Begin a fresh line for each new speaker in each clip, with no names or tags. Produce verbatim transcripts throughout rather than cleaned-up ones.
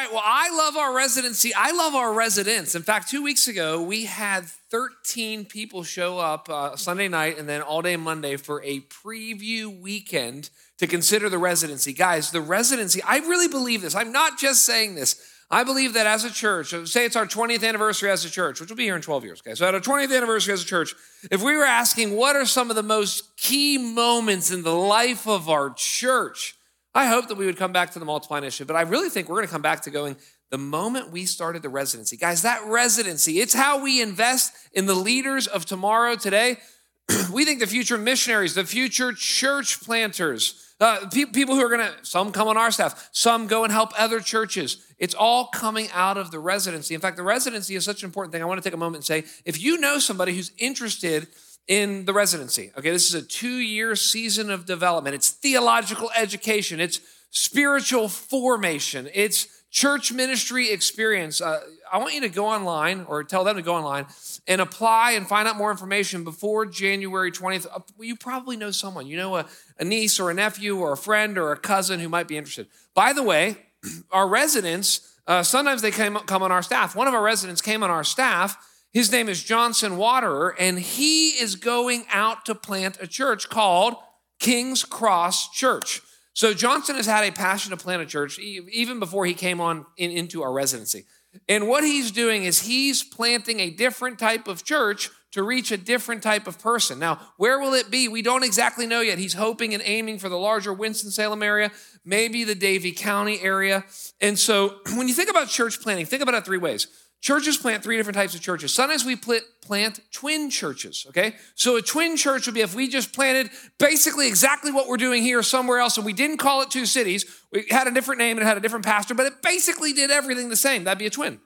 right. Well, I love our residency. I love our residents. In fact, two weeks ago, we had thirteen people show up uh, Sunday night and then all day Monday for a preview weekend to consider the residency. Guys, the residency, I really believe this. I'm not just saying this. I believe that as a church, say it's our twentieth anniversary as a church, which will be here in twelve years, okay? So at our twentieth anniversary as a church, if we were asking what are some of the most key moments in the life of our church, I hope that we would come back to the Multiply Initiative, but I really think we're going to come back to going, the moment we started the residency. Guys, that residency, it's how we invest in the leaders of tomorrow, today. We think the future missionaries, the future church planters, uh, pe- people who are going to, some come on our staff, some go and help other churches. It's all coming out of the residency. In fact, the residency is such an important thing. I want to take a moment and say, if you know somebody who's interested in the residency, okay, this is a two-year season of development. It's theological education. It's spiritual formation. It's church ministry experience. Uh, I want you to go online or tell them to go online and apply and find out more information before January twentieth. You probably know someone. You know a, a niece or a nephew or a friend or a cousin who might be interested. By the way, our residents, uh, sometimes they came, come on our staff. One of our residents came on our staff. His name is Johnson Waterer, and he is going out to plant a church called King's Cross Church. So Johnson has had a passion to plant a church even before he came on in, into our residency. And what he's doing is he's planting a different type of church to reach a different type of person. Now, where will it be? We don't exactly know yet. He's hoping and aiming for the larger Winston-Salem area, maybe the Davie County area. And so when you think about church planting, think about it three ways. Churches plant three different types of churches. Sometimes we plant twin churches, okay? So a twin church would be if we just planted basically exactly what we're doing here somewhere else, and we didn't call it two cities. We had a different name and it had a different pastor, but it basically did everything the same. That'd be a twin.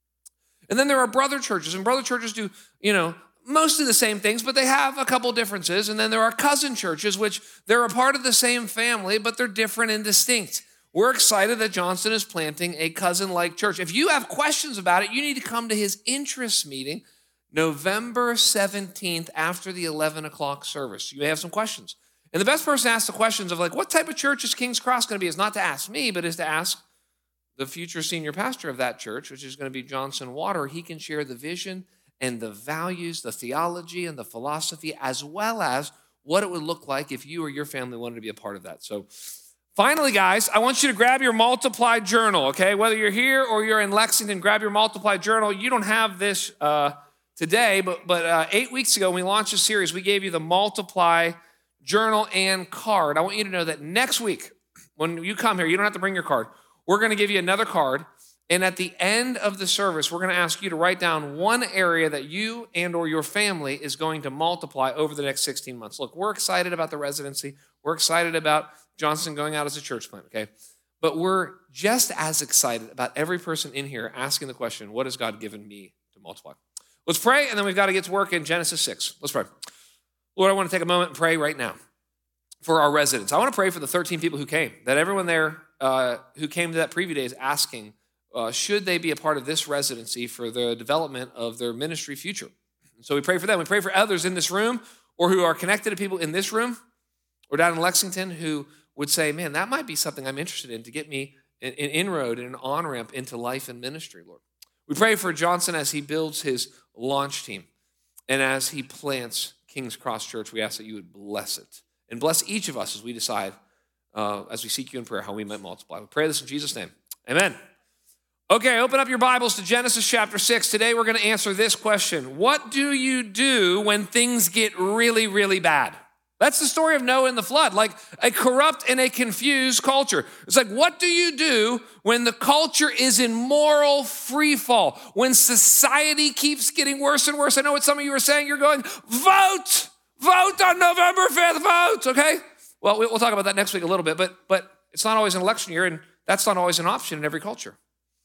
And then there are brother churches, and brother churches do, you know, mostly the same things, but they have a couple differences. And then there are cousin churches, which they're a part of the same family, but they're different and distinct. We're excited that Johnson is planting a cousin-like church. If you have questions about it, you need to come to his interest meeting November seventeenth after the eleven o'clock service. You may have some questions. And the best person to ask the questions of like, what type of church is King's Cross going to be is not to ask me, but is to ask the future senior pastor of that church, which is going to be Johnson Water. He can share the vision and the values, the theology and the philosophy, as well as what it would look like if you or your family wanted to be a part of that. So finally, guys, I want you to grab your Multiply journal, okay? Whether you're here or you're in Lexington, grab your Multiply journal. You don't have this uh, today, but, but uh, eight weeks ago when we launched this series, we gave you the Multiply journal and card. I want you to know that next week, when you come here, you don't have to bring your card. We're going to give you another card, and at the end of the service, we're going to ask you to write down one area that you and or your family is going to multiply over the next sixteen months. Look, we're excited about the residency. We're excited about Johnson going out as a church plant, okay? But we're just as excited about every person in here asking the question, what has God given me to multiply? Let's pray, and then we've got to get to work in Genesis six. Let's pray. Lord, I want to take a moment and pray right now for our residents. I want to pray for the thirteen people who came, that everyone there uh, who came to that preview day is asking, uh, should they be a part of this residency for the development of their ministry future? So we pray for them. We pray for others in this room or who are connected to people in this room or down in Lexington who would say, man, that might be something I'm interested in to get me an, an inroad and an on-ramp into life and ministry, Lord. We pray for Johnson as he builds his launch team and as he plants King's Cross Church. We ask that you would bless it and bless each of us as we decide, uh, as we seek you in prayer, how we might multiply. We pray this in Jesus' name. Amen. Okay, open up your Bibles to Genesis chapter six. Today we're going to answer this question. What do you do when things get really, really bad? That's the story of Noah and the flood, like a corrupt and a confused culture. It's like, what do you do when the culture is in moral free fall? When society keeps getting worse and worse? I know what some of you are saying. You're going, vote, vote on November fifth, vote, okay? Well, we'll talk about that next week a little bit, but, but it's not always an election year, and that's not always an option in every culture.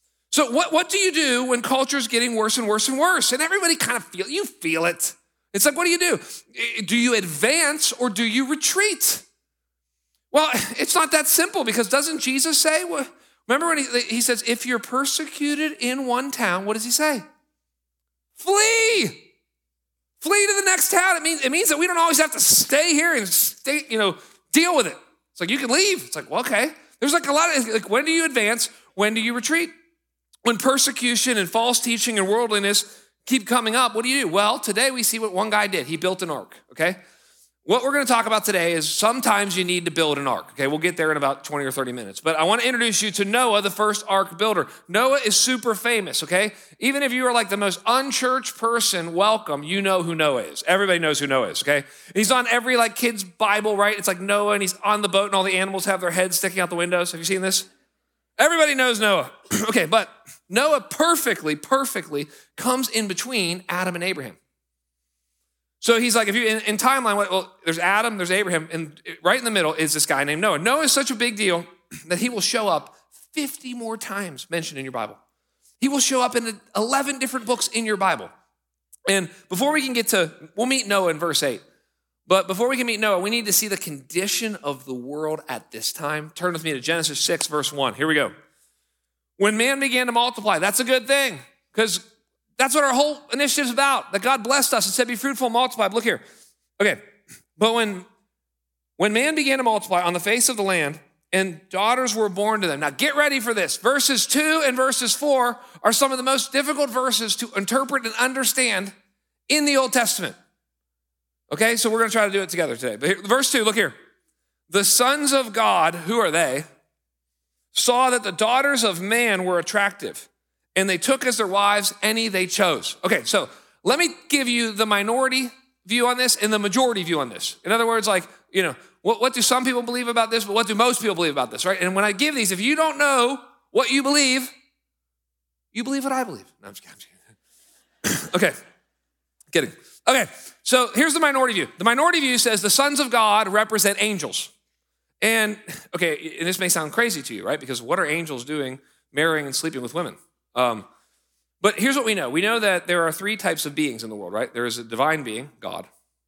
So what, what do you do when culture's getting worse and worse and worse? And everybody kind of feel, you feel it. It's like, what do you do? Do you advance or do you retreat? Well, it's not that simple because doesn't Jesus say, remember when he, he says, if you're persecuted in one town, what does he say? Flee. Flee to the next town. It means, it means that we don't always have to stay here and stay, you know, deal with it. It's like, you can leave. It's like, well, okay. There's like a lot of, like, when do you advance? When do you retreat? When persecution and false teaching and worldliness keep coming up, what do you do? Well, today we see what one guy did. He built an ark, okay? What we're going to talk about today is sometimes you need to build an ark, okay? We'll get there in about twenty or thirty minutes. But I want to introduce you to Noah, the first ark builder. Noah is super famous, okay? Even if you are like the most unchurched person, welcome, you know who Noah is. Everybody knows who Noah is, okay? He's on every like kid's Bible, right? It's like Noah and he's on the boat and all the animals have their heads sticking out the windows. Have you seen this? Everybody knows Noah. Okay, but Noah perfectly, perfectly comes in between Adam and Abraham. So he's like, if you in, in timeline, well, there's Adam, there's Abraham, and right in the middle is this guy named Noah. Noah is such a big deal that he will show up fifty more times mentioned in your Bible. He will show up in eleven different books in your Bible. And before we can get to, we'll meet Noah in verse eight. But before we can meet Noah, we need to see the condition of the world at this time. Turn with me to Genesis six, verse one. Here we go. When man began to multiply, that's a good thing, because that's what our whole initiative is about, that God blessed us and said, be fruitful and multiply. But look here. Okay, but when, when man began to multiply on the face of the land, and daughters were born to them. Now get ready for this. Verses two and verses four are some of the most difficult verses to interpret and understand in the Old Testament. Okay, so we're going to try to do it together today. But here, verse two, look here. The sons of God, who are they, saw that the daughters of man were attractive, and they took as their wives any they chose. Okay, so let me give you the minority view on this and the majority view on this. In other words, like, you know, what, what do some people believe about this, but what do most people believe about this, right? And when I give these, if you don't know what you believe, you believe what I believe. No, I'm just kidding. I'm just kidding. Okay, kidding. Okay, so here's the minority view. The minority view says the sons of God represent angels. And, okay, and this may sound crazy to you, right? Because what are angels doing marrying and sleeping with women? Um, but here's what we know. We know that there are three types of beings in the world, right? There is a divine being, God,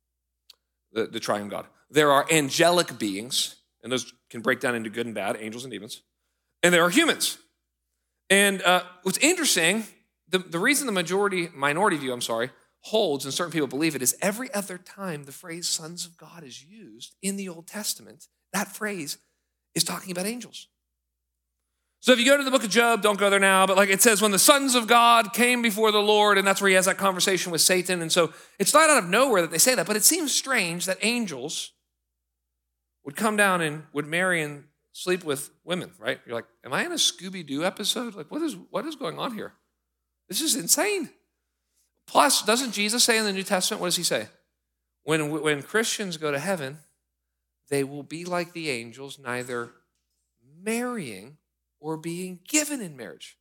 the, the triune God. There are angelic beings, and those can break down into good and bad, angels and demons. And there are humans. And uh, what's interesting, the, the reason the majority, minority view, I'm sorry, holds, and certain people believe it, is every other time the phrase sons of God is used in the Old Testament, that phrase is talking about angels. So if you go to the book of Job, don't go there now, but like it says, when the sons of God came before the Lord, and that's where he has that conversation with Satan. And so it's not out of nowhere that they say that, but it seems strange that angels would come down and would marry and sleep with women, right? You're like, am I in a Scooby-Doo episode? Like, what is what is going on here? This is insane. Plus, doesn't Jesus say in the New Testament, what does he say? When, when Christians go to heaven, they will be like the angels, neither marrying or being given in marriage.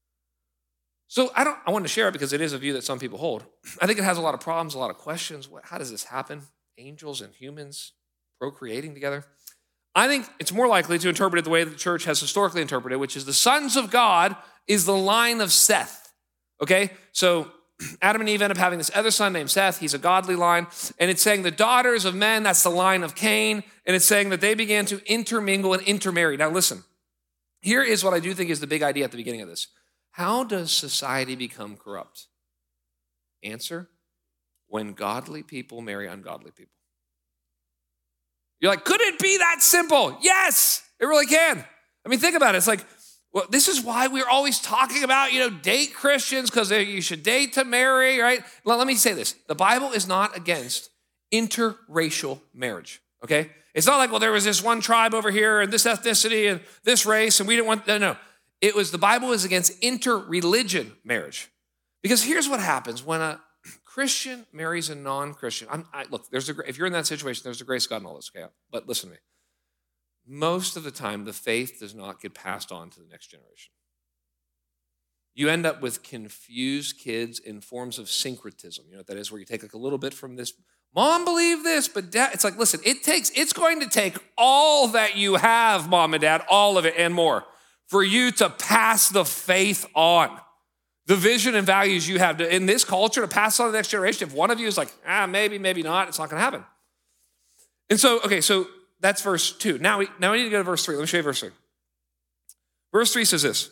So I don't. I want to share it because it is a view that some people hold. I think it has a lot of problems, a lot of questions. What, how does this happen? Angels and humans procreating together? I think it's more likely to interpret it the way that the church has historically interpreted, which is the sons of God is the line of Seth. Okay? So Adam and Eve end up having this other son named Seth. He's a godly line. And it's saying the daughters of men, that's the line of Cain. And it's saying that they began to intermingle and intermarry. Now listen, here is what I do think is the big idea at the beginning of this. How does society become corrupt? Answer, when godly people marry ungodly people. You're like, could it be that simple? Yes, it really can. I mean, think about it. It's like, well, this is why we're always talking about, you know, date Christians, because you should date to marry, right? Let me say this. The Bible is not against interracial marriage, okay? It's not like, well, there was this one tribe over here and this ethnicity and this race, and we didn't want, no, no. It was, the Bible is against interreligion marriage. Because here's what happens when a Christian marries a non-Christian. I'm, I, look, there's a, if you're in that situation, there's a grace of God in all this, okay? But listen to me. Most of the time, the faith does not get passed on to the next generation. You end up with confused kids in forms of syncretism. You know what that is, where you take like a little bit from this. Mom believed this, but dad, it's like, listen, it takes, it's going to take all that you have, mom and dad, all of it and more, for you to pass the faith on. The vision and values you have to, in this culture, to pass on to the next generation. If one of you is like, ah, maybe, maybe not, it's not going to happen. And so, okay, so that's verse two. Now we, now we need to go to verse three. Let me show you verse three. Verse three says this.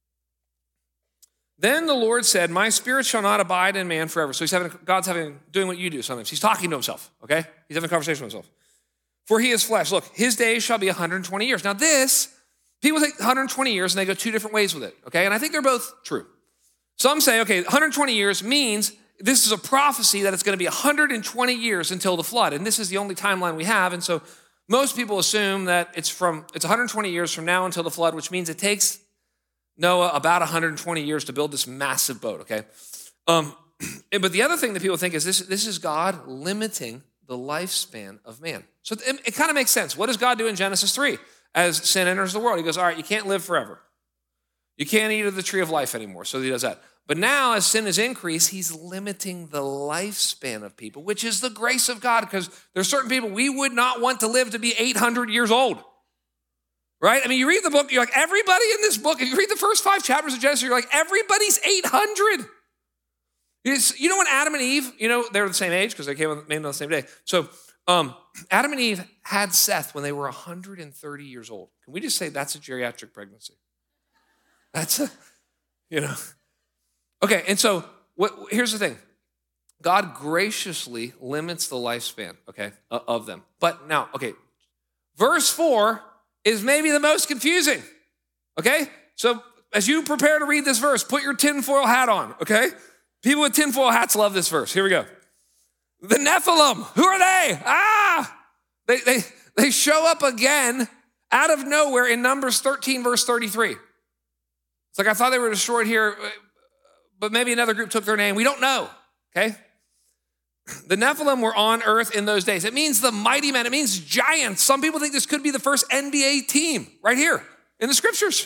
Then the Lord said, my spirit shall not abide in man forever. So he's having, God's having, doing what you do sometimes. He's talking to himself, okay? He's having a conversation with himself. For he is flesh. Look, his days shall be one hundred twenty years. Now this, People take one hundred twenty years and they go two different ways with it, okay? And I think they're both true. Some say, okay, one hundred twenty years means this is a prophecy that it's going to be one hundred twenty years until the flood. And this is the only timeline we have. And so most people assume that it's from it's one hundred twenty years from now until the flood, which means it takes Noah about one hundred twenty years to build this massive boat, okay? Um, but the other thing that people think is this, this is God limiting the lifespan of man. So it, it kind of makes sense. What does God do in Genesis three? As sin enters the world, he goes, all right, you can't live forever. You can't eat of the tree of life anymore. So he does that. But now as sin has increased, he's limiting the lifespan of people, which is the grace of God, because there's certain people we would not want to live to be eight hundred years old. Right? I mean, you read the book, you're like, everybody in this book, if you read the first five chapters of Genesis, you're like, everybody's eight hundred. It's, you know when Adam and Eve, you know, they were the same age because they came on, made on the same day. So um, Adam and Eve had Seth when they were one hundred thirty years old. Can we just say that's a geriatric pregnancy? That's a, you know. Okay, and so what, here's the thing. God graciously limits the lifespan, okay, of them. But now, okay, verse four is maybe the most confusing, okay? So as you prepare to read this verse, put your tinfoil hat on, okay? People with tinfoil hats love this verse. Here we go. The Nephilim, who are they? Ah! They, they, they show up again out of nowhere in Numbers thirteen, verse thirty-three. It's like I thought they were destroyed here, but maybe another group took their name. We don't know, okay? The Nephilim were on earth in those days. It means the mighty men. It means giants. Some people think this could be the first N B A team right here in the scriptures.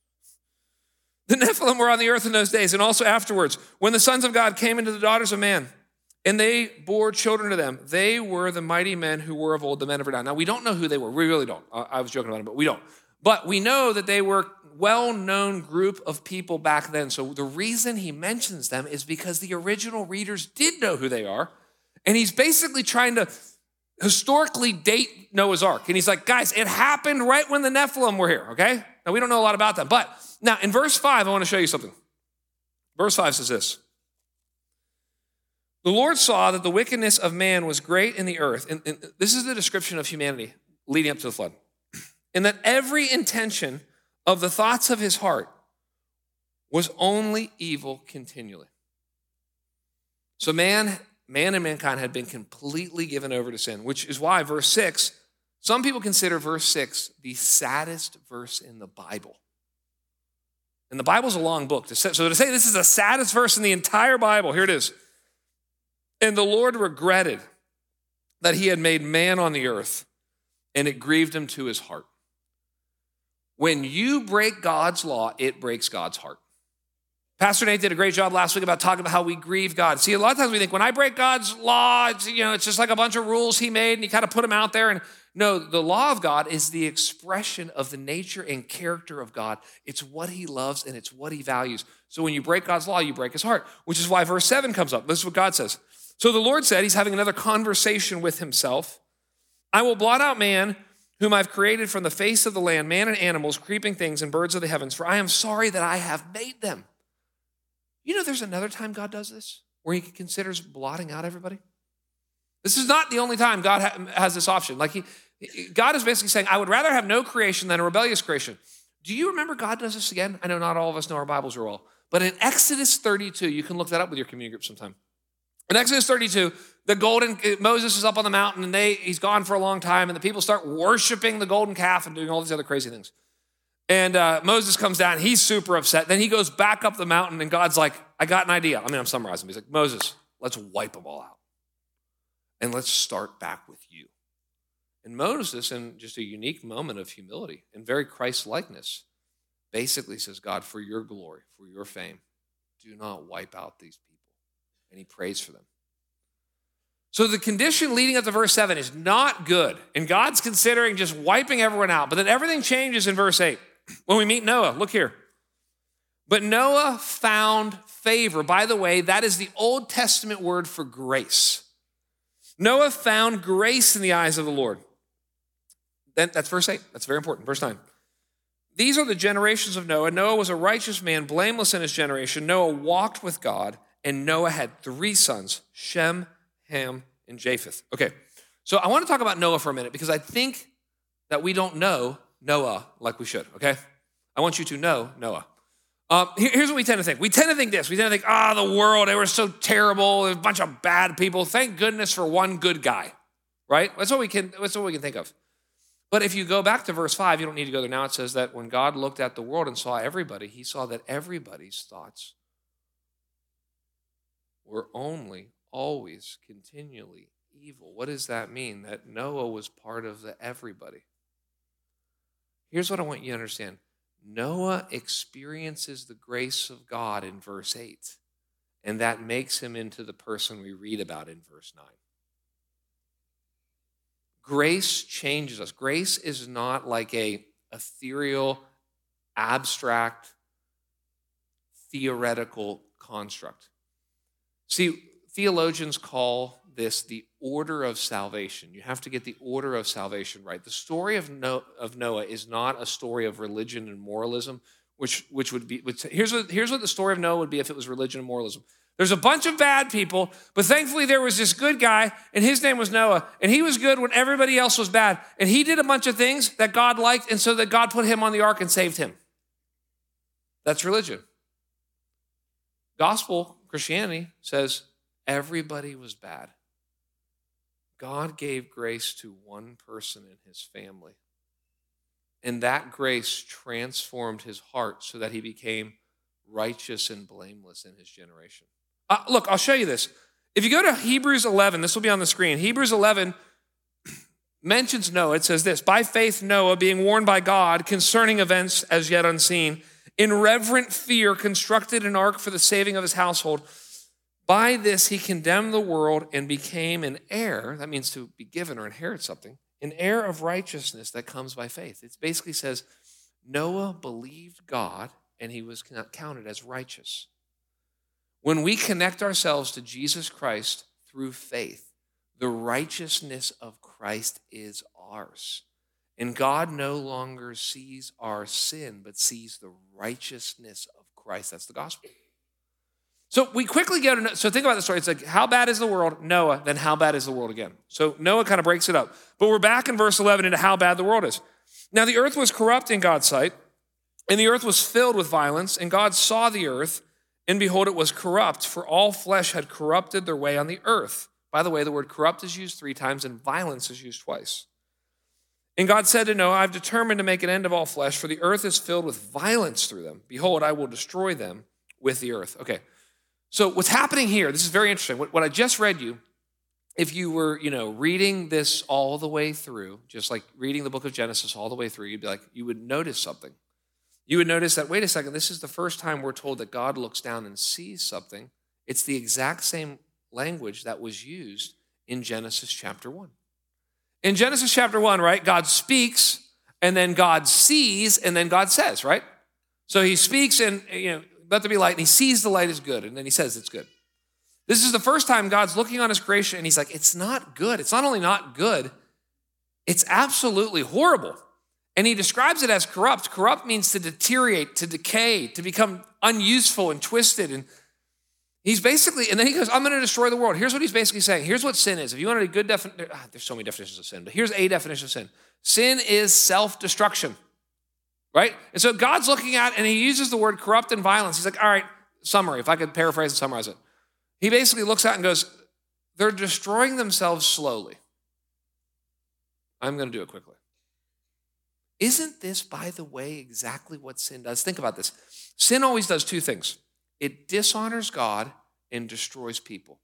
The Nephilim were on the earth in those days and also afterwards. When the sons of God came into the daughters of man and they bore children to them, they were the mighty men who were of old, the men of renown. Now, we don't know who they were. We really don't. I was joking about it, but we don't. But we know that they were well-known group of people back then. So the reason he mentions them is because the original readers did know who they are. And he's basically trying to historically date Noah's Ark. And he's like, guys, it happened right when the Nephilim were here, okay? Now, we don't know a lot about them. But now, in verse five, I want to show you something. Verse five says this. The Lord saw that the wickedness of man was great in the earth. And, and this is the description of humanity leading up to the flood. And that every intention of the thoughts of his heart was only evil continually. So man, man and mankind had been completely given over to sin, which is why verse six, some people consider verse six the saddest verse in the Bible. And the Bible's a long book. So to say this is the saddest verse in the entire Bible, here it is. And the Lord regretted that he had made man on the earth, and it grieved him to his heart. When you break God's law, it breaks God's heart. Pastor Nate did a great job last week about talking about how we grieve God. See, a lot of times we think when I break God's law, it's, you know, it's just like a bunch of rules he made and he kind of put them out there. And no, the law of God is the expression of the nature and character of God. It's what he loves and it's what he values. So when you break God's law, you break his heart, which is why verse seven comes up. This is what God says. So the Lord said, he's having another conversation with himself. I will blot out man, whom I've created from the face of the land, man and animals, creeping things, and birds of the heavens, for I am sorry that I have made them. You know there's another time God does this, where he considers blotting out everybody? This is not the only time God ha- has this option. Like he, God is basically saying, I would rather have no creation than a rebellious creation. Do you remember God does this again? I know not all of us know our Bibles are well, but in Exodus thirty-two, you can look that up with your community group sometime. In Exodus thirty-two, the golden, Moses is up on the mountain and they, he's gone for a long time and the people start worshiping the golden calf and doing all these other crazy things. And uh, Moses comes down, he's super upset. Then he goes back up the mountain and God's like, I got an idea. I mean, I'm summarizing. He's like, Moses, let's wipe them all out. And let's start back with you. And Moses, in just a unique moment of humility and very Christ-likeness, basically says, God, for your glory, for your fame, do not wipe out these people. And he prays for them. So the condition leading up to verse seven is not good. And God's considering just wiping everyone out. But then everything changes in verse eight. When we meet Noah, look here. But Noah found favor. By the way, that is the Old Testament word for grace. Noah found grace in the eyes of the Lord. Then that's verse eight. That's very important. Verse nine. These are the generations of Noah. Noah was a righteous man, blameless in his generation. Noah walked with God, and Noah had three sons, Shem, Ham, and Japheth. Okay, so I want to talk about Noah for a minute because I think that we don't know Noah like we should, okay? I want you to know Noah. Um, here, here's what we tend to think. We tend to think this. We tend to think, ah, oh, the world, they were so terrible. There's a bunch of bad people. Thank goodness for one good guy, right? That's what we can, that's what we can think of. But if you go back to verse five, you don't need to go there now. It says that when God looked at the world and saw everybody, he saw that everybody's thoughts were only, always, continually evil. What does that mean? That Noah was part of the everybody. Here's what I want you to understand. Noah experiences the grace of God in verse eight, and that makes him into the person we read about in verse nine. Grace changes us. Grace is not like a ethereal, abstract, theoretical construct. See, theologians call this the order of salvation. You have to get the order of salvation right. The story of Noah is not a story of religion and moralism, which, which would be, which, here's, what, here's what the story of Noah would be if it was religion and moralism. There's a bunch of bad people, but thankfully there was this good guy, and his name was Noah, and he was good when everybody else was bad, and he did a bunch of things that God liked, and so that God put him on the ark and saved him. That's religion. Gospel Christianity says everybody was bad. God gave grace to one person in his family, and that grace transformed his heart so that he became righteous and blameless in his generation. Uh, look, I'll show you this. If you go to Hebrews eleven, this will be on the screen. Hebrews eleven mentions Noah. It says this, by faith Noah, being warned by God concerning events as yet unseen, in reverent fear constructed an ark for the saving of his household. By this he condemned the world and became an heir, that means to be given or inherit something, an heir of righteousness that comes by faith. It basically says Noah believed God and he was counted as righteous. When we connect ourselves to Jesus Christ through faith, the righteousness of Christ is ours. And God no longer sees our sin, but sees the righteousness of Christ. That's the gospel. So we quickly go to, so think about the story. It's like, how bad is the world? Noah, then how bad is the world again? So Noah kind of breaks it up. But we're back in verse eleven into how bad the world is. Now the earth was corrupt in God's sight, and the earth was filled with violence, and God saw the earth, and behold, it was corrupt, for all flesh had corrupted their way on the earth. By the way, the word corrupt is used three times, and violence is used twice. And God said to Noah, I've determined to make an end of all flesh, for the earth is filled with violence through them. Behold, I will destroy them with the earth. Okay, so what's happening here, this is very interesting. What, what I just read you, if you were, you know, reading this all the way through, just like reading the book of Genesis all the way through, you'd be like, you would notice something. You would notice that, wait a second, this is the first time we're told that God looks down and sees something. It's the exact same language that was used in Genesis chapter one. In Genesis chapter one, right, God speaks, and then God sees, and then God says, right? So he speaks and, you know, let there be light, and he sees the light is good, and then he says it's good. This is the first time God's looking on his creation, and he's like, it's not good. It's not only not good, it's absolutely horrible. And he describes it as corrupt. Corrupt means to deteriorate, to decay, to become unuseful and twisted. And he's basically, and then he goes, I'm going to destroy the world. Here's what he's basically saying. Here's what sin is. If you wanted a good definition, ah, there's so many definitions of sin, but here's a definition of sin. Sin is self-destruction, right? And so God's looking at, and he uses the word corrupt and violence. He's like, all right, summary, if I could paraphrase and summarize it. He basically looks at and goes, they're destroying themselves slowly. I'm going to do it quickly. Isn't this, by the way, exactly what sin does? Think about this. Sin always does two things. It dishonors God and destroys people.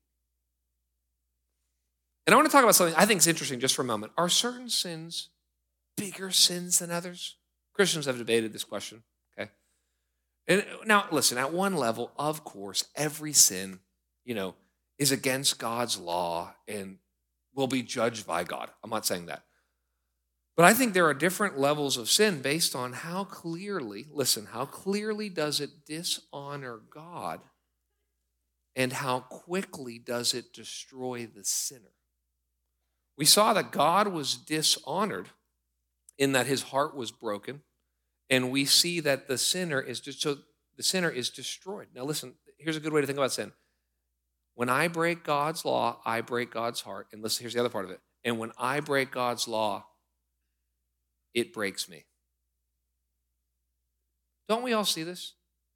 And I want to talk about something I think is interesting just for a moment. Are certain sins bigger sins than others? Christians have debated this question, okay? And now, listen, at one level, of course, every sin, you know, is against God's law and will be judged by God. I'm not saying that. But I think there are different levels of sin based on how clearly, listen, how clearly does it dishonor God and how quickly does it destroy the sinner? We saw that God was dishonored in that his heart was broken, and we see that the sinner is just, so the sinner is destroyed. Now listen, here's a good way to think about sin. When I break God's law, I break God's heart. And listen, here's the other part of it. And when I break God's law, it breaks me. Don't we all see this?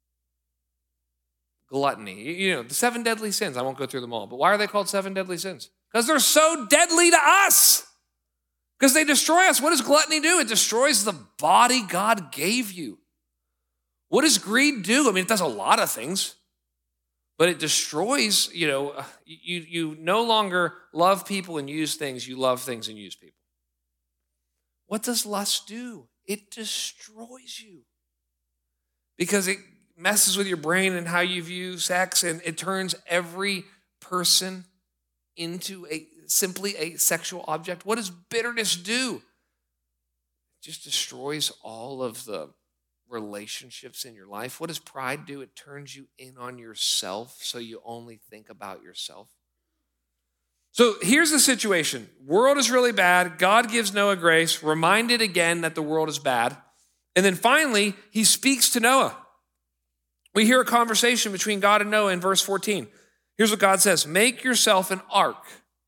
Gluttony. You know, the seven deadly sins. I won't go through them all. But why are they called seven deadly sins? Because they're so deadly to us. Because they destroy us. What does gluttony do? It destroys the body God gave you. What does greed do? I mean, it does a lot of things. But it destroys, you know, you, you no longer love people and use things. You love things and use people. What does lust do? It destroys you. Because it messes with your brain and how you view sex, and it turns every person into a simply a sexual object. What does bitterness do? It just destroys all of the relationships in your life. What does pride do? It turns you in on yourself, so you only think about yourself. So here's the situation. World is really bad. God gives Noah grace, reminded again that the world is bad. And then finally, he speaks to Noah. We hear a conversation between God and Noah in verse fourteen. Here's what God says. Make yourself an ark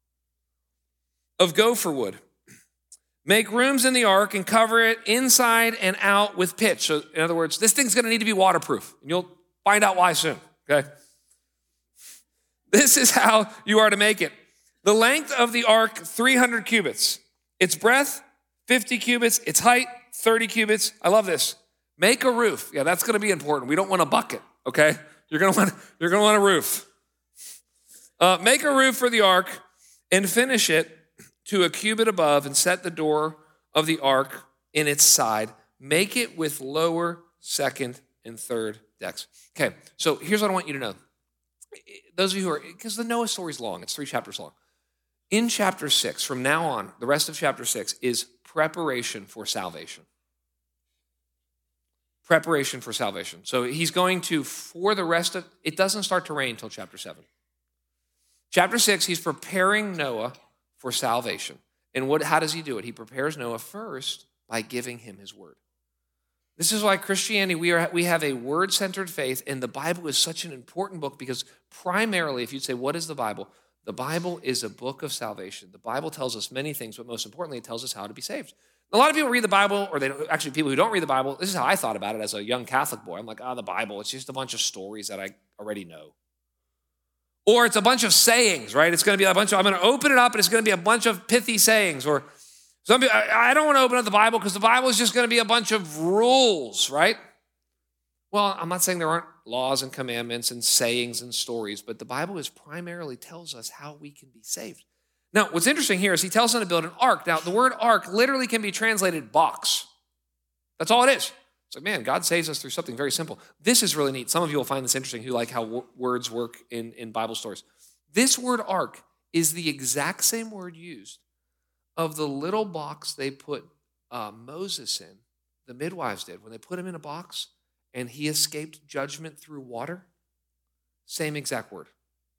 of gopher wood. Make rooms in the ark and cover it inside and out with pitch. So in other words, this thing's going to need to be waterproof. And you'll find out why soon, okay? This is how you are to make it. The length of the ark, three hundred cubits. Its breadth, fifty cubits. Its height, thirty cubits. I love this. Make a roof. Yeah, that's going to be important. We don't want a bucket, okay? You're going to want, you're going to want a roof. Uh, make a roof for the ark and finish it to a cubit above and set the door of the ark in its side. Make it with lower, second, and third decks. Okay, so here's what I want you to know. Those of you who are, because the Noah story is long. It's three chapters long. In chapter six, from now on, the rest of chapter six is preparation for salvation. Preparation for salvation. So he's going to, for the rest of, it doesn't start to rain until chapter seven. Chapter six, he's preparing Noah for salvation. And what? How does he do it? He prepares Noah first by giving him his word. This is why Christianity, we are we have a word-centered faith, and the Bible is such an important book because primarily, if you'd say, what is the Bible? The Bible is a book of salvation. The Bible tells us many things, but most importantly, it tells us how to be saved. A lot of people read the Bible, or they don't, actually people who don't read the Bible, this is how I thought about it as a young Catholic boy. I'm like, ah, oh, the Bible, it's just a bunch of stories that I already know. Or it's a bunch of sayings, right? It's going to be a bunch of, I'm going to open it up and it's going to be a bunch of pithy sayings. Or some people, I, I don't want to open up the Bible because the Bible is just going to be a bunch of rules, right? Well, I'm not saying there aren't laws and commandments and sayings and stories, but the Bible is primarily tells us how we can be saved. Now, what's interesting here is he tells them to build an ark. Now, the word ark literally can be translated box. That's all it is. It's like, man, God saves us through something very simple. This is really neat. Some of you will find this interesting who like how w- words work in, in Bible stories. This word ark is the exact same word used of the little box they put uh, Moses in, the midwives did. When they put him in a box and he escaped judgment through water, same exact word.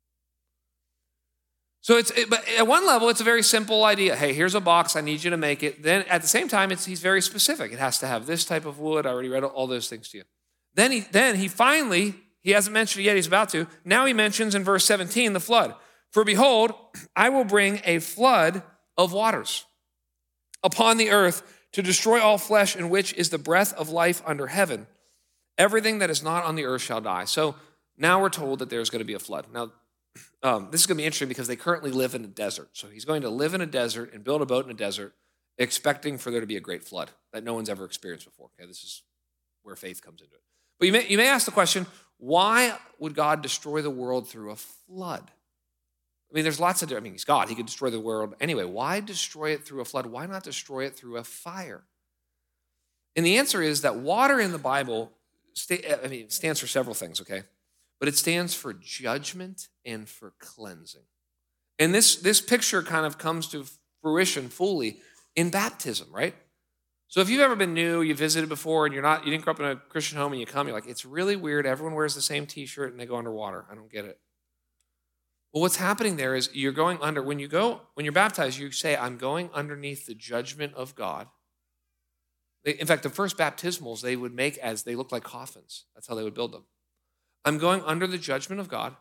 So it's, it, but at one level, it's a very simple idea. Hey, here's a box. I need you to make it. Then at the same time, it's, he's very specific. It has to have this type of wood. I already read all those things to you. Then he, then he finally, he hasn't mentioned it yet. He's about to. Now he mentions in verse seventeen, the flood. For behold, I will bring a flood of waters upon the earth to destroy all flesh, in which is the breath of life under heaven. Everything that is not on the earth shall die. So now we're told that there's going to be a flood. Now, Um, this is going to be interesting because they currently live in a desert. So he's going to live in a desert and build a boat in a desert, expecting for there to be a great flood that no one's ever experienced before. Okay, this is where faith comes into it. But you may, you may ask the question, why would God destroy the world through a flood? I mean, there's lots of, I mean, he's God. He could destroy the world anyway. Why destroy it through a flood? Why not destroy it through a fire? And the answer is that water in the Bible, I mean, it stands for several things, okay? But it stands for judgment and for cleansing. And this, this picture kind of comes to fruition fully in baptism, right? So if you've ever been new, you visited before, and you're not, you didn't grow up in a Christian home, and you come, you're like, it's really weird. Everyone wears the same t-shirt and they go underwater. I don't get it. Well, what's happening there is you're going under, when you go, when you're baptized, you say, I'm going underneath the judgment of God. They, in fact, the first baptismals they would make as they looked like coffins. That's how they would build them. I'm going under the judgment of God,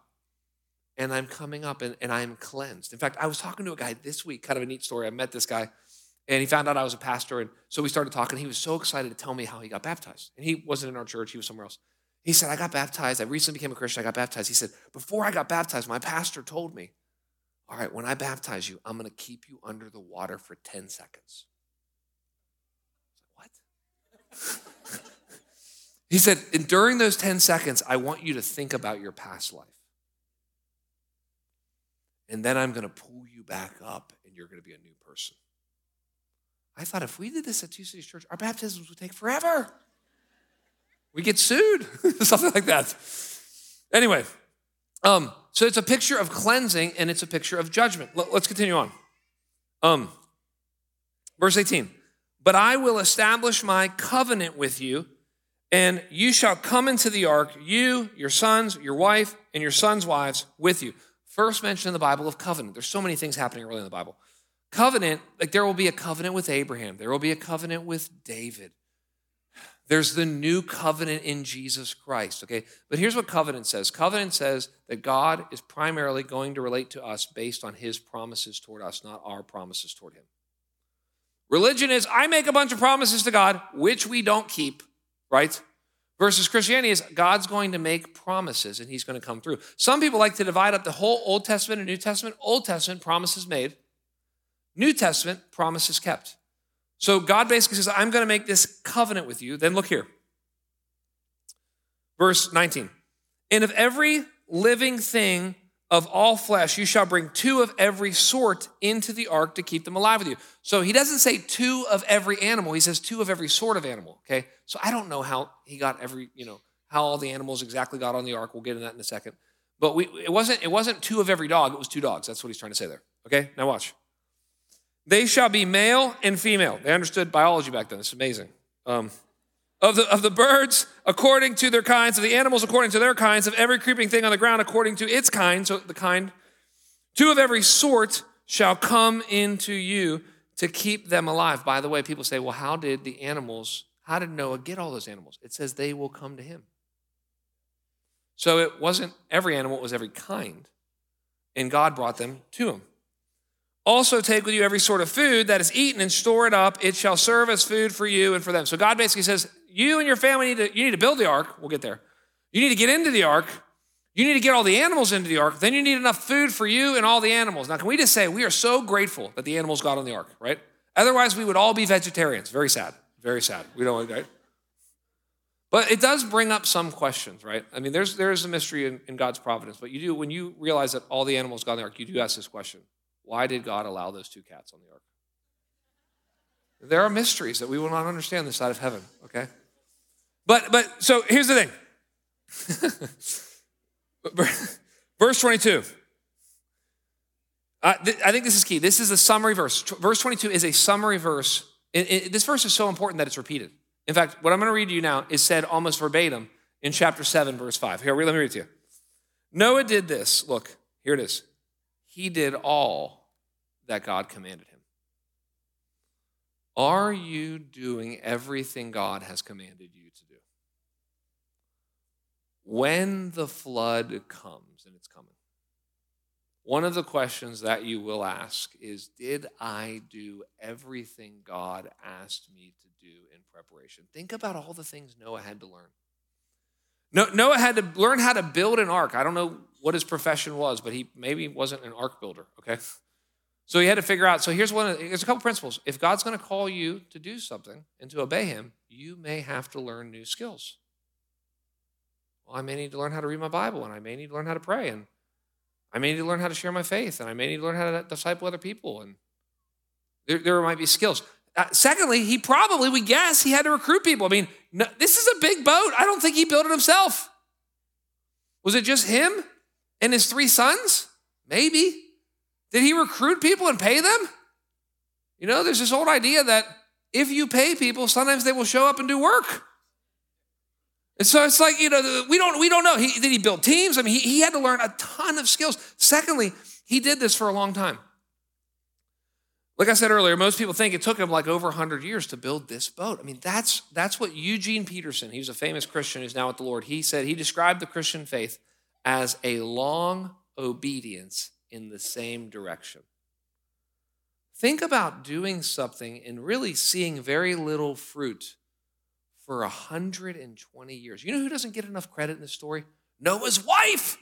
and I'm coming up, and, and I'm cleansed. In fact, I was talking to a guy this week, kind of a neat story. I met this guy, And he found out I was a pastor. And so we started talking. He was so excited to tell me how he got baptized. And he wasn't in our church. He was somewhere else. He said, I got baptized. I recently became a Christian. I got baptized. He said, before I got baptized, my pastor told me, all right, when I baptize you, I'm going to keep you under the water for ten seconds. What? He said, and during those ten seconds, I want you to think about your past life. And then I'm going to pull you back up and you're going to be a new person. I thought if we did this at Two Cities Church, our baptisms would take forever. We get sued, something like that. Anyway, um, so it's a picture of cleansing and it's a picture of judgment. L- let's continue on. Um, verse eighteen, but I will establish my covenant with you, and you shall come into the ark, you, your sons, your wife, and your sons' wives with you. First mention in the Bible of covenant. There's so many things happening early in the Bible. Covenant, like there will be a covenant with Abraham. There will be a covenant with David. There's the new covenant in Jesus Christ, okay? But here's what covenant says. Covenant says that God is primarily going to relate to us based on his promises toward us, not our promises toward him. Religion is, I make a bunch of promises to God, which we don't keep, right? Versus Christianity is God's going to make promises and he's going to come through. Some people like to divide up the whole Old Testament and New Testament. Old Testament, promises made. New Testament, promises kept. So God basically says, I'm going to make this covenant with you. Then look here. Verse nineteen. And of every living thing of all flesh, you shall bring two of every sort into the ark to keep them alive with you. So he doesn't say two of every animal. He says two of every sort of animal, okay? So I don't know how he got every, you know, how all the animals exactly got on the ark. We'll get into that in a second. But we, it wasn't, it wasn't two of every dog. It was two dogs. That's what he's trying to say there, okay? Now watch. They shall be male and female. They understood biology back then. It's amazing. Um, of the of the birds, according to their kinds, of the animals, according to their kinds, of every creeping thing on the ground, according to its kind, so the kind. Two of every sort shall come into you to keep them alive. By the way, people say, well, how did the animals, how did Noah get all those animals? It says they will come to him. So it wasn't every animal, it was every kind. And God brought them to him. Also take with you every sort of food that is eaten and store it up. It shall serve as food for you and for them. So God basically says, you and your family need to, you need to build the ark. We'll get there. You need to get into the ark. You need to get all the animals into the ark. Then you need enough food for you and all the animals. Now, can we just say we are so grateful that the animals got on the ark, right? Otherwise, we would all be vegetarians. Very sad. Very sad. We don't, right? But it does bring up some questions, right? I mean, there's there's a mystery in, in God's providence. But you do, when you realize that all the animals got on the ark, you do ask this question. Why did God allow those two cats on the ark? There are mysteries that we will not understand this side of heaven, okay? But, but so here's the thing. Verse twenty-two. Uh, th- I think this is key. This is a summary verse. T- verse twenty-two is a summary verse. It, it, this verse is so important that it's repeated. In fact, what I'm going to read to you now is said almost verbatim in chapter seven, verse five. Here, let me read it to you. Noah did this. Look, here it is. He did all that God commanded him. Are you doing everything God has commanded you to do? When the flood comes, and it's coming, one of the questions that you will ask is, did I do everything God asked me to do in preparation? Think about all the things Noah had to learn. Noah had to learn how to build an ark. I don't know what his profession was, but he maybe wasn't an ark builder, okay? So he had to figure out, so here's one, of, here's a couple principles. If God's going to call you to do something and to obey him, you may have to learn new skills. Well, I may need to learn how to read my Bible, and I may need to learn how to pray, and I may need to learn how to share my faith, and I may need to learn how to disciple other people, and there, there might be skills. Uh, secondly, he probably, we guess, he had to recruit people. I mean, no, this is a big boat. I don't think he built it himself. Was it just him and his three sons? Maybe. Did he recruit people and pay them? You know, there's this old idea that if you pay people, sometimes they will show up and do work. And so it's like, you know, we don't we don't know. He, did he build teams? I mean, he, he had to learn a ton of skills. Secondly, he did this for a long time. Like I said earlier, most people think it took him like over one hundred years to build this boat. I mean, that's that's what Eugene Peterson, he was a famous Christian who's now with the Lord, he said, he described the Christian faith as a long obedience in the same direction. Think about doing something and really seeing very little fruit for one hundred twenty years. You know who doesn't get enough credit in this story? Noah's wife.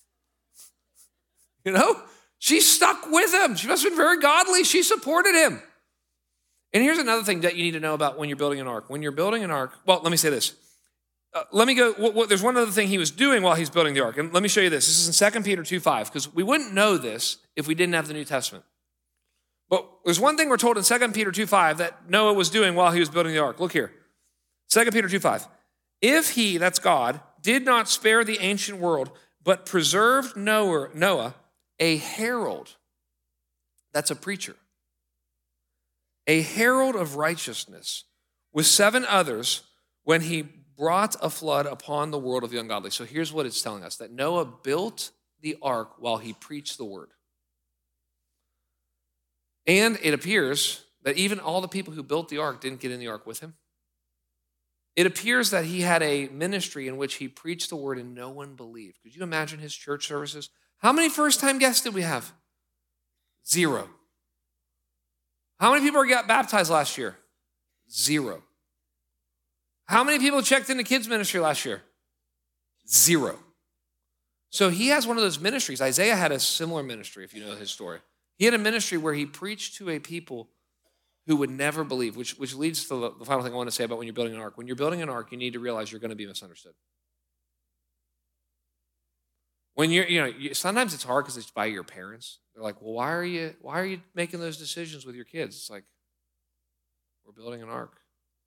You know, she stuck with him. She must have been very godly. She supported him. And here's another thing that you need to know about when you're building an ark. When you're building an ark, well, let me say this. Uh, let me go, well, well, there's one other thing he was doing while he's building the ark. And let me show you this. This is in Second Peter two five, because we wouldn't know this if we didn't have the New Testament. But there's one thing we're told in Second Peter two five that Noah was doing while he was building the ark. Look here. Second Peter two five. If he, that's God, did not spare the ancient world, but preserved Noah, Noah, a herald, that's a preacher, a herald of righteousness, with seven others when he brought a flood upon the world of the ungodly. So here's what it's telling us, that Noah built the ark while he preached the word. And it appears that even all the people who built the ark didn't get in the ark with him. It appears that he had a ministry in which he preached the word and no one believed. Could you imagine his church services? How many first-time guests did we have? Zero. How many people got baptized last year? Zero. How many people checked into kids ministry last year? Zero. So he has one of those ministries. Isaiah had a similar ministry, if you know his story. He had a ministry where he preached to a people who would never believe, which, which leads to the final thing I want to say about when you're building an ark. When you're building an ark, you need to realize you're going to be misunderstood. When you're, you know, you, sometimes it's hard because it's by your parents. They're like, well, why are you, why are you making those decisions with your kids? It's like, we're building an ark.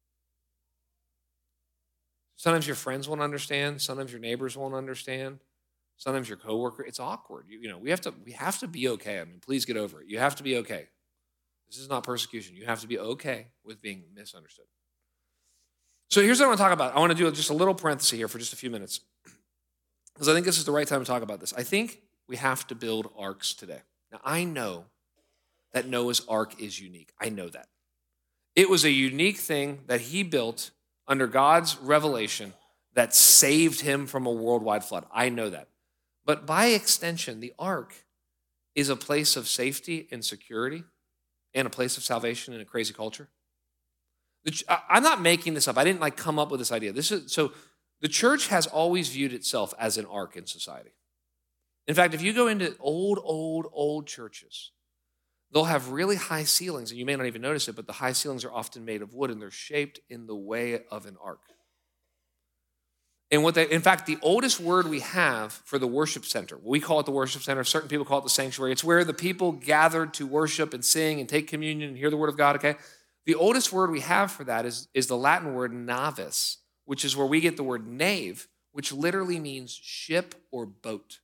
Sometimes your friends won't understand. Sometimes your neighbors won't understand. Sometimes your coworker. It's awkward. You, you know, we have to, we have to be okay. I mean, please get over it. You have to be okay. This is not persecution. You have to be okay with being misunderstood. So here's what I want to talk about. I want to do just a little parenthesis here for just a few minutes, because I think this is the right time to talk about this. I think we have to build arks today. Now, I know that Noah's ark is unique. I know that. It was a unique thing that he built under God's revelation that saved him from a worldwide flood. I know that. But by extension, the ark is a place of safety and security and a place of salvation in a crazy culture. I'm not making this up. I didn't like come up with this idea. This is so the church has always viewed itself as an ark in society. In fact, if you go into old, old, old churches, they'll have really high ceilings, and you may not even notice it, but the high ceilings are often made of wood, and they're shaped in the way of an ark. And what they, in fact, the oldest word we have for the worship center, we call it the worship center. Certain people call it the sanctuary. It's where the people gathered to worship and sing and take communion and hear the word of God, okay? The oldest word we have for that is, is the Latin word navis, which is where we get the word nave, which literally means ship or boat.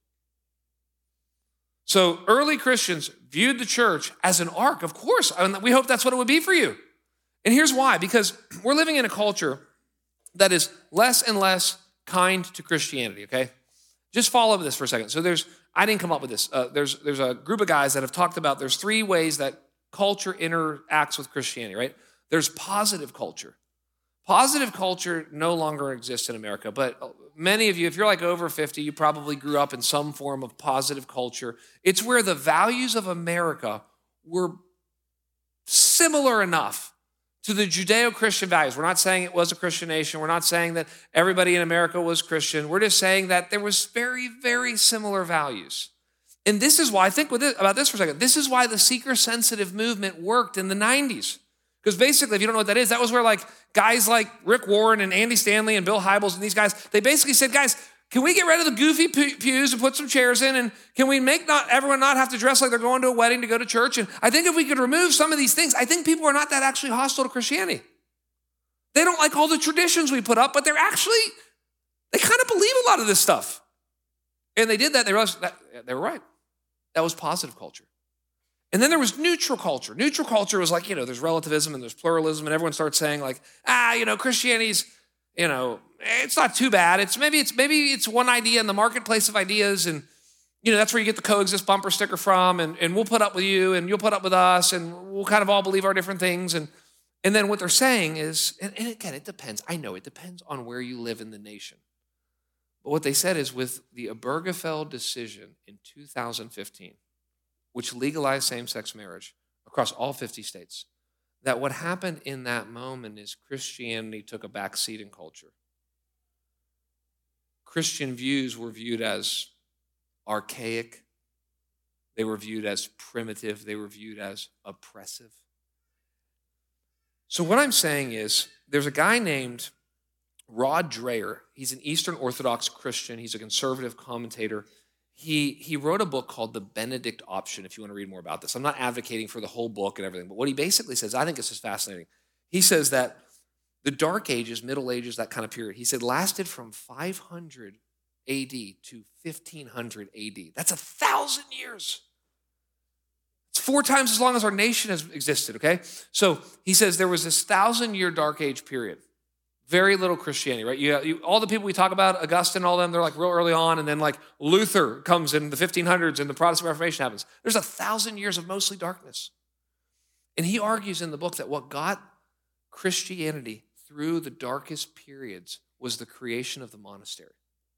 So early Christians viewed the church as an ark, of course. I mean, we hope that's what it would be for you. And here's why, because we're living in a culture that is less and less kind to Christianity, okay? Just follow this for a second. So there's, I didn't come up with this. Uh, there's, there's a group of guys that have talked about, there's three ways that culture interacts with Christianity, right? There's positive culture. Positive culture no longer exists in America, but many of you, if you're like over fifty, you probably grew up in some form of positive culture. It's where the values of America were similar enough to the Judeo-Christian values. We're not saying it was a Christian nation. We're not saying that everybody in America was Christian. We're just saying that there was very, very similar values. And this is why, think with this, about this for a second. This is why the seeker-sensitive movement worked in the nineties. Because basically, if you don't know what that is, that was where like guys like Rick Warren and Andy Stanley and Bill Hybels and these guys, they basically said, guys, can we get rid of the goofy pews and put some chairs in? And can we make not everyone not have to dress like they're going to a wedding to go to church? And I think if we could remove some of these things, I think people are not that actually hostile to Christianity. They don't like all the traditions we put up, but they're actually, they kind of believe a lot of this stuff. And they did that, they realized that they were right. That was positive culture. And then there was neutral culture. Neutral culture was like, you know, there's relativism and there's pluralism, and everyone starts saying like, ah, you know, Christianity's, you know, it's not too bad. It's maybe it's maybe it's one idea in the marketplace of ideas, and you know, that's where you get the coexist bumper sticker from, and, and we'll put up with you, and you'll put up with us, and we'll kind of all believe our different things. And and then what they're saying is, and, and again, it depends. I know it depends on where you live in the nation. But what they said is with the Obergefell decision in two thousand fifteen, which legalized same-sex marriage, across all fifty states, that what happened in that moment is Christianity took a back seat in culture. Christian views were viewed as archaic. They were viewed as primitive. They were viewed as oppressive. So what I'm saying is there's a guy named Rod Dreher. He's an Eastern Orthodox Christian. He's a conservative commentator. He, he wrote a book called The Benedict Option, if you want to read more about this. I'm not advocating for the whole book and everything, but what he basically says, I think this is fascinating. He says that the Dark Ages, Middle Ages, that kind of period, he said lasted from five hundred A D to fifteen hundred A D. That's a thousand years. It's four times as long as our nation has existed, okay? So he says there was this thousand-year Dark Age period. Very little Christianity, right? You, you, all the people we talk about, Augustine, all them, they're like real early on, and then like Luther comes in the fifteen hundreds and the Protestant Reformation happens. There's a thousand years of mostly darkness. And he argues in the book that what got Christianity through the darkest periods was the creation of the monastery.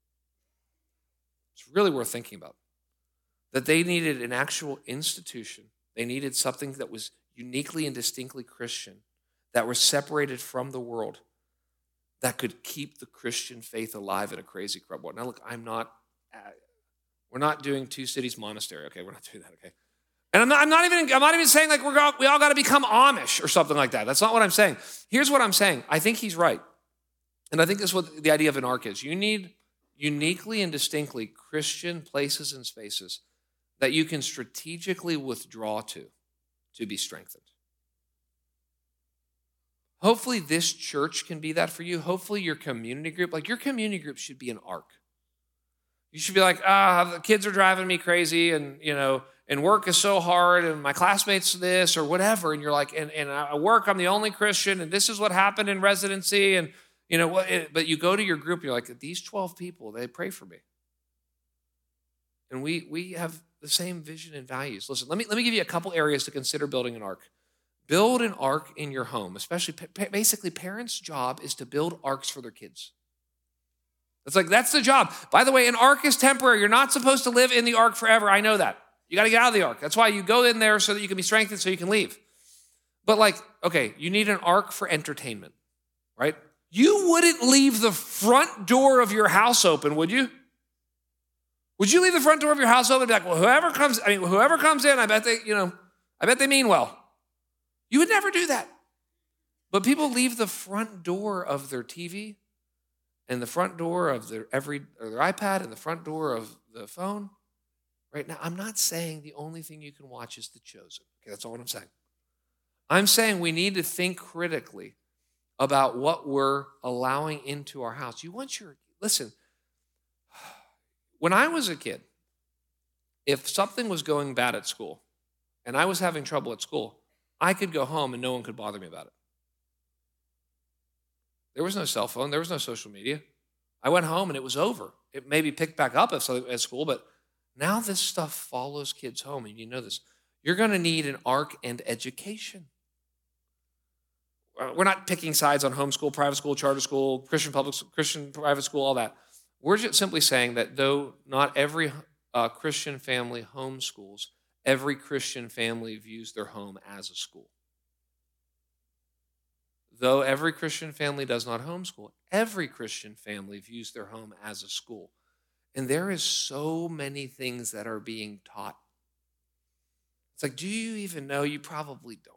It's really worth thinking about. That they needed an actual institution. They needed something that was uniquely and distinctly Christian, that was separated from the world, that could keep the Christian faith alive in a crazy, corrupt world. Now, look, I'm not, uh, we're not doing Two Cities Monastery, okay? We're not doing that, okay? And I'm not, I'm not even, I'm not even saying like we're all, we all got to become Amish or something like that. That's not what I'm saying. Here's what I'm saying. I think he's right. And I think this is what the idea of an ark is. You need uniquely and distinctly Christian places and spaces that you can strategically withdraw to, to be strengthened. Hopefully this church can be that for you. Hopefully your community group, like your community group should be an ark. You should be like, ah, the kids are driving me crazy and, you know, and work is so hard and my classmates this or whatever. And you're like, and, and at work, I'm the only Christian and this is what happened in residency. And, you know, what? But you go to your group, you're like, these twelve people, they pray for me. And we we have the same vision and values. Listen, let me, let me give you a couple areas to consider building an ark. Build an ark in your home, especially basically parents' job is to build arks for their kids. It's like, that's the job. By the way, an ark is temporary. You're not supposed to live in the ark forever. I know that. You got to get out of the ark. That's why you go in there so that you can be strengthened so you can leave. But like, okay, you need an ark for entertainment, right? You wouldn't leave the front door of your house open, would you? Would you leave the front door of your house open and be like, well, whoever comes, I mean, whoever comes in, I bet they, you know, I bet they mean well. You would never do that. But people leave the front door of their T V and the front door of their every or their iPad and the front door of the phone. Right now, I'm not saying the only thing you can watch is The Chosen. Okay, that's all what I'm saying. I'm saying we need to think critically about what we're allowing into our house. You want your, listen, when I was a kid, if something was going bad at school and I was having trouble at school, I could go home and no one could bother me about it. There was no cell phone. There was no social media. I went home and it was over. It maybe picked back up at school, but now this stuff follows kids home, and you know this. You're going to need an ark and education. We're not picking sides on homeschool, private school, charter school, Christian public, Christian private school, all that. We're just simply saying that though not every uh, Christian family homeschools, every Christian family views their home as a school. Though every Christian family does not homeschool, every Christian family views their home as a school. And there is so many things that are being taught. It's like, do you even know? You probably don't.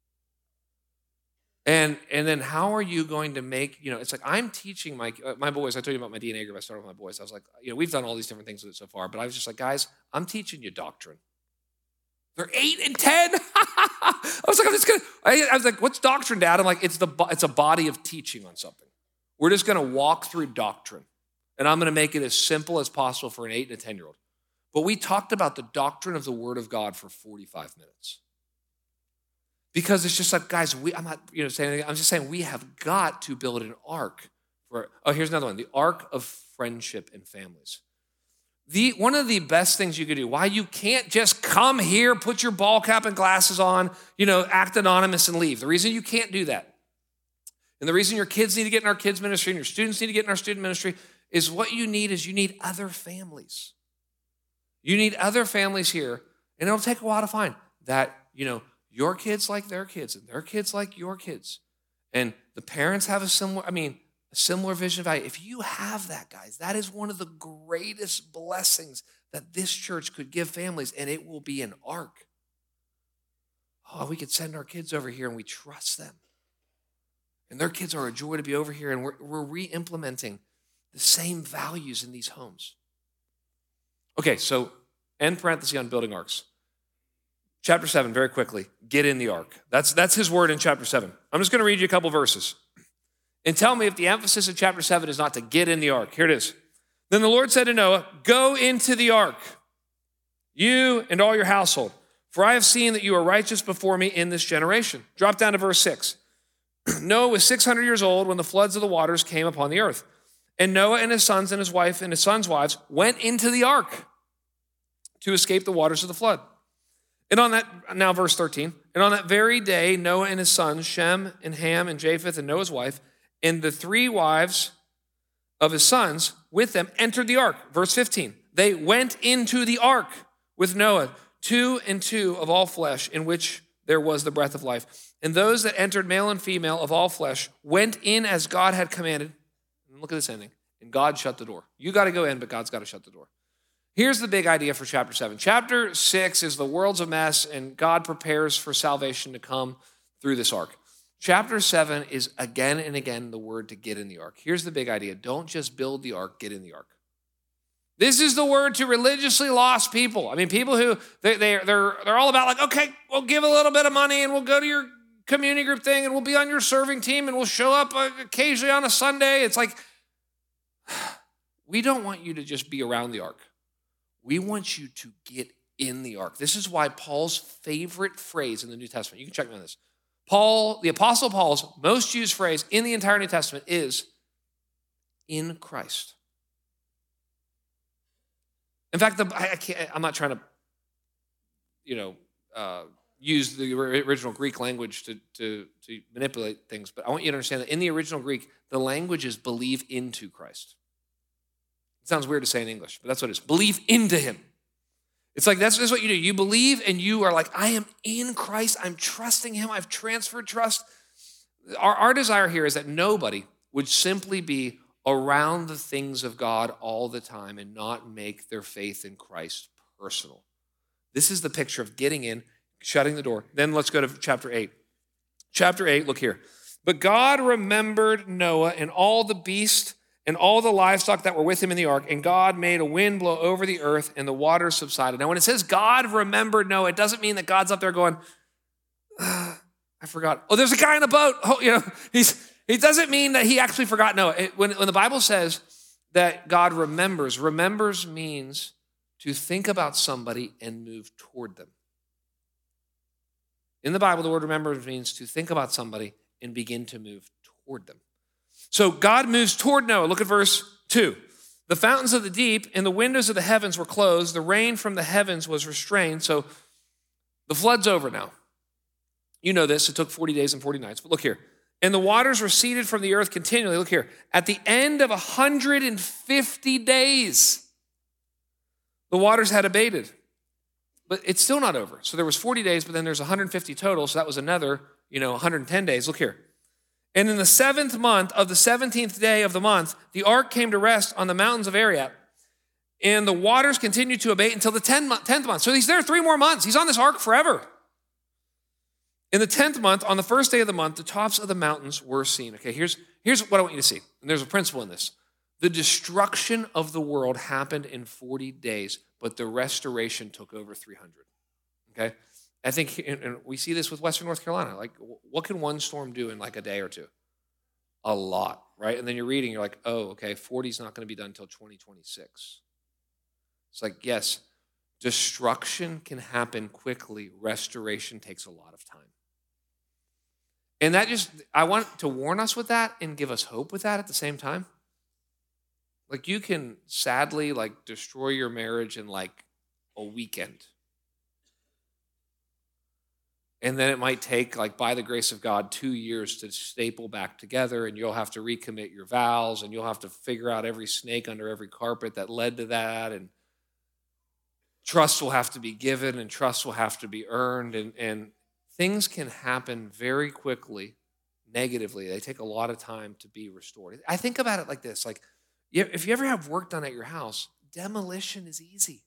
And and then how are you going to make, you know, it's like I'm teaching my my boys, I told you about my D N A group, I started with my boys. I was like, you know, we've done all these different things with it so far, but I was just like, guys, I'm teaching you doctrine. They're eight and ten. I was like, I'm just gonna, I, I was like, what's doctrine, Dad? I'm like, it's the it's a body of teaching on something. We're just gonna walk through doctrine. And I'm going to make it as simple as possible for an eight and a ten-year-old. But we talked about the doctrine of the Word of God for forty-five minutes. Because it's just like, guys, we, I'm not you know, saying anything. I'm just saying we have got to build an ark. For, oh, here's another one. The ark of friendship and families. The, one of the best things you could do, why you can't just come here, put your ball cap and glasses on, you know, act anonymous and leave. The reason you can't do that, and the reason your kids need to get in our kids ministry and your students need to get in our student ministry is what you need is you need other families. You need other families here, and it'll take a while to find that, you know, your kids like their kids and their kids like your kids. And the parents have a similar, I mean, a similar vision of value. If you have that, guys, that is one of the greatest blessings that this church could give families, and it will be an ark. Oh, we could send our kids over here and we trust them. And their kids are a joy to be over here, and we're, we're re-implementing the same values in these homes. Okay, so end parenthesis on building arks. Chapter seven, very quickly, get in the ark. That's, that's his word in chapter seven. I'm just going to read you a couple verses. And tell me if the emphasis of chapter seven is not to get in the ark. Here it is. Then the Lord said to Noah, go into the ark, you and all your household, for I have seen that you are righteous before me in this generation. Drop down to verse six. Noah was six hundred years old when the floods of the waters came upon the earth. And Noah and his sons and his wife and his sons' wives went into the ark to escape the waters of the flood. And on that, now verse thirteen, and on that very day, Noah and his sons, Shem and Ham and Japheth and Noah's wife, and the three wives of his sons with them entered the ark. Verse fifteen, they went into the ark with Noah, two and two of all flesh, in which there was the breath of life. And those that entered, male and female of all flesh, went in as God had commanded. And look at this ending. And God shut the door. You got to go in, but God's got to shut the door. Here's the big idea for chapter seven. Chapter six is the world's a mess, and God prepares for salvation to come through this ark. Chapter seven is again and again the word to get in the ark. Here's the big idea. Don't just build the ark, get in the ark. This is the word to religiously lost people. I mean, people who, they, they, they're, they're all about like, okay, we'll give a little bit of money and we'll go to your community group thing and we'll be on your serving team and we'll show up occasionally on a Sunday. It's like, we don't want you to just be around the ark. We want you to get in the ark. This is why Paul's favorite phrase in the New Testament, you can check me on this. Paul, the Apostle Paul's most used phrase in the entire New Testament is in Christ. In fact, the, I, I can't, I'm not trying to, you know, uh, use the original Greek language to, to, to manipulate things, but I want you to understand that in the original Greek, the language is believe into Christ. It sounds weird to say in English, but that's what it is. Believe into him. It's like, that's just what you do. You believe and you are like, I am in Christ. I'm trusting him. I've transferred trust. Our, our desire here is that nobody would simply be around the things of God all the time and not make their faith in Christ personal. This is the picture of getting in, shutting the door. Then let's go to chapter eight. Chapter eight, look here. But God remembered Noah and all the beasts and all the livestock that were with him in the ark, and God made a wind blow over the earth, and the waters subsided. Now, when it says God remembered Noah, it doesn't mean that God's up there going, ah, I forgot. Oh, there's a guy in a boat. Oh, you know, he's, it doesn't mean that he actually forgot Noah. It, when, when the Bible says that God remembers, remembers means to think about somebody and move toward them. In the Bible, the word remembers means to think about somebody and begin to move toward them. So God moves toward Noah. Look at verse two. The fountains of the deep and the windows of the heavens were closed. The rain from the heavens was restrained. So the flood's over now. You know this. It took forty days and forty nights. But look here. And the waters receded from the earth continually. Look here. At the end of one hundred fifty days, the waters had abated. But it's still not over. So there was forty days, but then there's one hundred fifty total. So that was another, you know, one hundred ten days. Look here. And in the seventh month of the seventeenth day of the month, the ark came to rest on the mountains of Ararat. And the waters continued to abate until the tenth month. So he's there three more months. He's on this ark forever. In the tenth month, on the first day of the month, the tops of the mountains were seen. Okay, here's, here's what I want you to see. And there's a principle in this. The destruction of the world happened in forty days, but the restoration took over three hundred. Okay? I think, and we see this with Western North Carolina. Like, what can one storm do in like a day or two? A lot, right? And then you're reading, you're like, oh, okay, forty is not going to be done until twenty twenty-six. It's like, yes, destruction can happen quickly. Restoration takes a lot of time. And that just, I want to warn us with that and give us hope with that at the same time. Like, you can sadly, like, destroy your marriage in like a weekend. And then it might take, like, by the grace of God, two years to staple back together, and you'll have to recommit your vows, and you'll have to figure out every snake under every carpet that led to that, and trust will have to be given, and trust will have to be earned, and, and things can happen very quickly, negatively. They take a lot of time to be restored. I think about it like this, like if you ever have work done at your house, demolition is easy.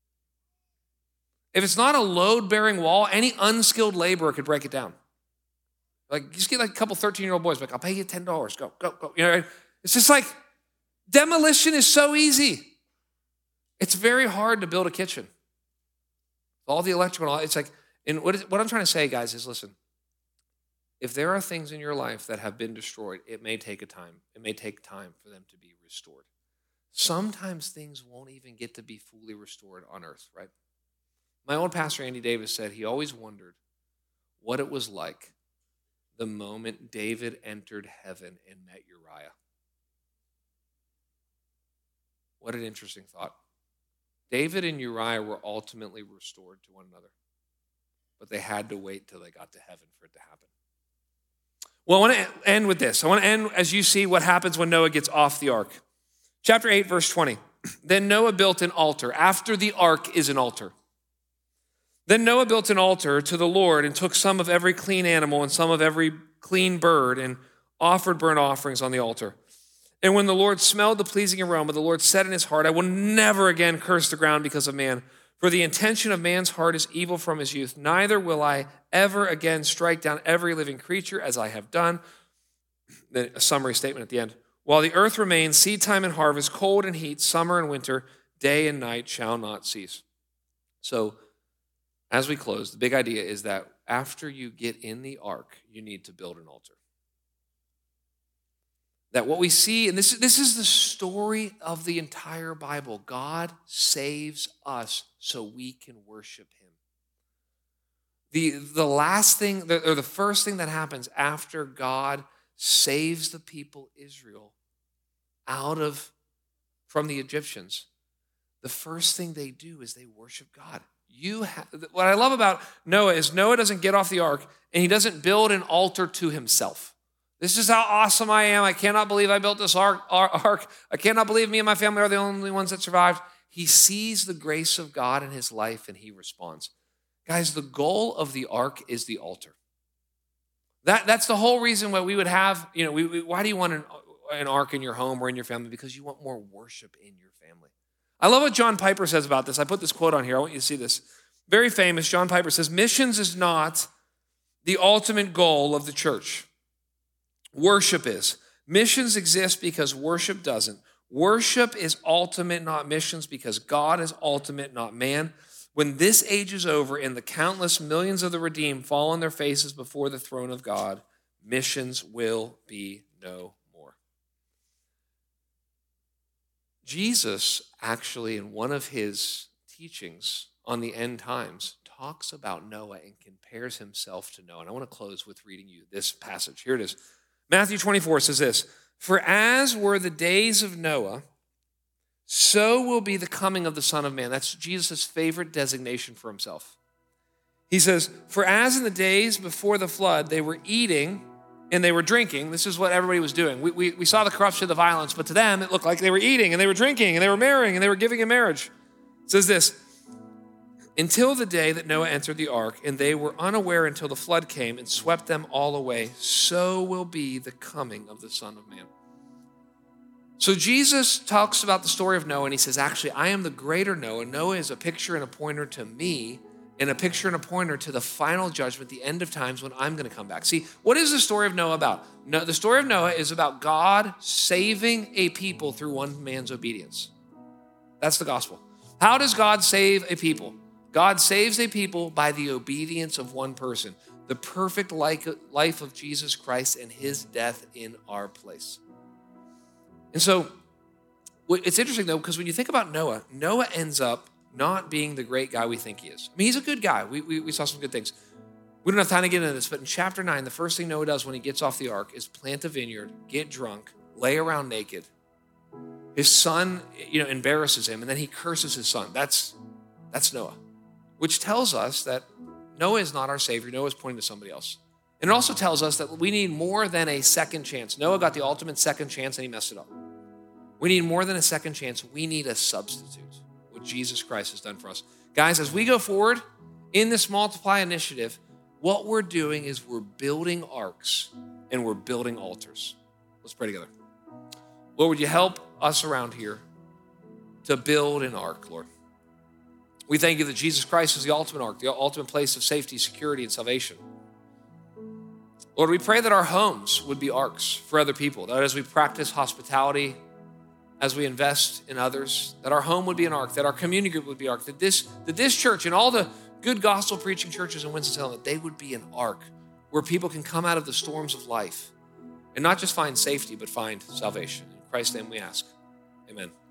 If it's not a load-bearing wall, any unskilled laborer could break it down. Like, just get like a couple thirteen-year-old boys, like, I'll pay you ten dollars, go, go, go. You know, it's just like, demolition is so easy. It's very hard to build a kitchen. All the electrical, it's like, and what, is, what I'm trying to say, guys, is listen, if there are things in your life that have been destroyed, it may take a time. It may take time for them to be restored. Sometimes things won't even get to be fully restored on earth, right? My old pastor, Andy Davis, said he always wondered what it was like the moment David entered heaven and met Uriah. What an interesting thought. David and Uriah were ultimately restored to one another, but they had to wait till they got to heaven for it to happen. Well, I want to end with this. I want to end as you see what happens when Noah gets off the ark. Chapter eight, verse twenty. Then Noah built an altar. After the ark is an altar. Then Noah built an altar to the Lord and took some of every clean animal and some of every clean bird and offered burnt offerings on the altar. And when the Lord smelled the pleasing aroma, the Lord said in his heart, I will never again curse the ground because of man, for the intention of man's heart is evil from his youth. Neither will I ever again strike down every living creature as I have done. Then a summary statement at the end. While the earth remains, seed time and harvest, cold and heat, summer and winter, day and night shall not cease. So, as we close, the big idea is that after you get in the ark, you need to build an altar. That what we see, and this, this is the story of the entire Bible, God saves us so we can worship him. The, the last thing, or the first thing that happens after God saves the people Israel out of, from the Egyptians, the first thing they do is they worship God. You have, what I love about Noah is Noah doesn't get off the ark and he doesn't build an altar to himself. This is how awesome I am. I cannot believe I built this ark. ark. I cannot believe me and my family are the only ones that survived. He sees the grace of God in his life and he responds. Guys, the goal of the ark is the altar. That, that's the whole reason why we would have, you know, we, we, why do you want an, an ark in your home or in your family? Because you want more worship in your family. I love what John Piper says about this. I put this quote on here. I want you to see this. Very famous, John Piper says, missions is not the ultimate goal of the church. Worship is. Missions exist because worship doesn't. Worship is ultimate, not missions, because God is ultimate, not man. When this age is over and the countless millions of the redeemed fall on their faces before the throne of God, missions will be no more. Jesus actually, in one of his teachings on the end times, talks about Noah and compares himself to Noah. And I want to close with reading you this passage. Here it is. Matthew twenty-four says this, for as were the days of Noah, so will be the coming of the Son of Man. That's Jesus' favorite designation for himself. He says, for as in the days before the flood, they were eating and they were drinking. This is what everybody was doing. We, we, we saw the corruption of the violence, but to them, it looked like they were eating and they were drinking and they were marrying and they were giving in marriage. It says this, until the day that Noah entered the ark, and they were unaware until the flood came and swept them all away, so will be the coming of the Son of Man. So Jesus talks about the story of Noah, and he says, actually, I am the greater Noah. Noah is a picture and a pointer to me, and a picture and a pointer to the final judgment, the end of times when I'm going to come back. See, what is the story of Noah about? No, the story of Noah is about God saving a people through one man's obedience. That's the gospel. How does God save a people? God saves a people by the obedience of one person, the perfect life of Jesus Christ and his death in our place. And so it's interesting, though, because when you think about Noah, Noah ends up not being the great guy we think he is. I mean, he's a good guy. We, we, we saw some good things. We don't have time to get into this, but in chapter nine, the first thing Noah does when he gets off the ark is plant a vineyard, get drunk, lay around naked. His son, you know, embarrasses him, and then he curses his son. That's, that's Noah. Which tells us that Noah is not our Savior. Noah is pointing to somebody else. And it also tells us that we need more than a second chance. Noah got the ultimate second chance and he messed it up. We need more than a second chance. We need a substitute, what Jesus Christ has done for us. Guys, as we go forward in this Multiply initiative, what we're doing is we're building arks and we're building altars. Let's pray together. Lord, would you help us around here to build an ark, Lord? We thank you that Jesus Christ is the ultimate ark, the ultimate place of safety, security, and salvation. Lord, we pray that our homes would be arks for other people, that as we practice hospitality, as we invest in others, that our home would be an ark, that our community group would be an ark, that this, that this church and all the good gospel preaching churches in Winston-Salem, that they would be an ark where people can come out of the storms of life and not just find safety, but find salvation. In Christ's name we ask, amen.